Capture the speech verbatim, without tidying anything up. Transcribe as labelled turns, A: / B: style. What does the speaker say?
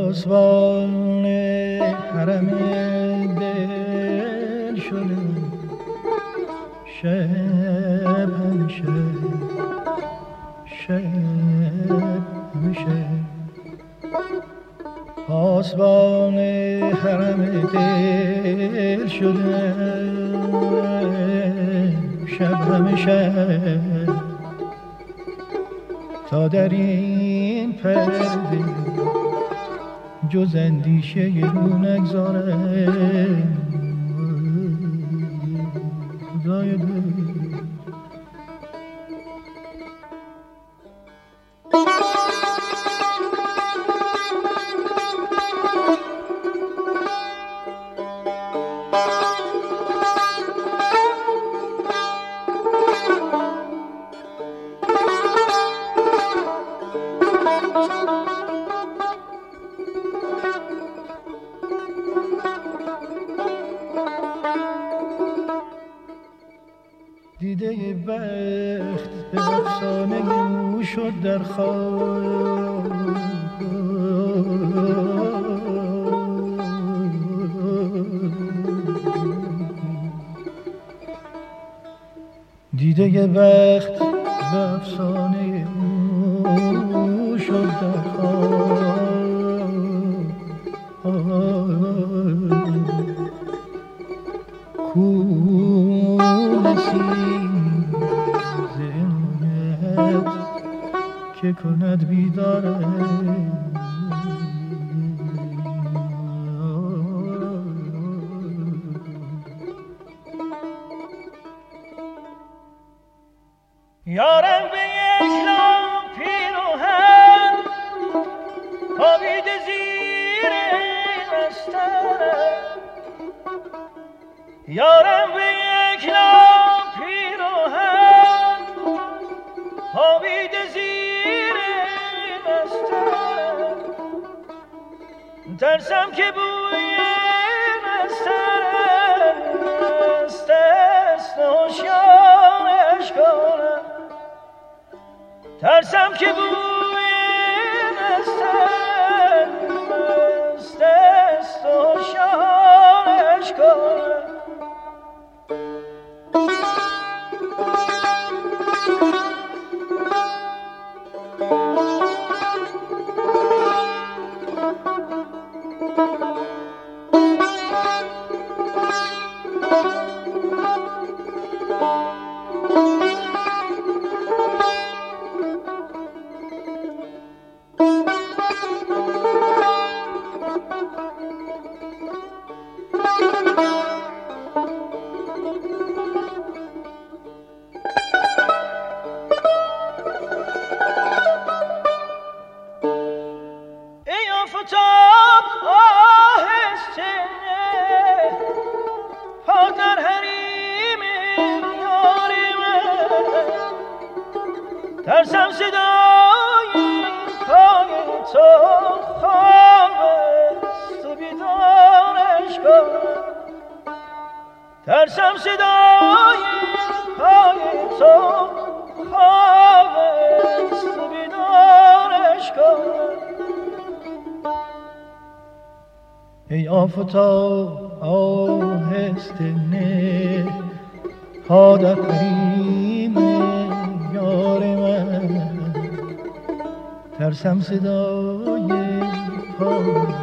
A: پاسبان حرم دل شده شب همیشه شب همیشه پاسبان حرم دل شده شب همیشه تا در این پرده جز اندیشه رو نگذاره خدای دل دیده بخت به افسانه او شد در خواب دیده بخت به افسانه او شد در خواب کول زنت که کند بیداره یارم به یک لام پیراهن خوابیده زیر بسترم یارم به یک لام پیراهن خوابیده زیر بسترم ترسم که بوی بسترم است است هوشیارش کنم ترسم که بوی بسترم است است هوشیارش کنم ترسم صدای پای تو خواب است بیدارش کنم ترسم صدای پای تو خواب است بیدارش کنم ای آفتاب آهسته نه پا در کریم یار من ترسم صدای پای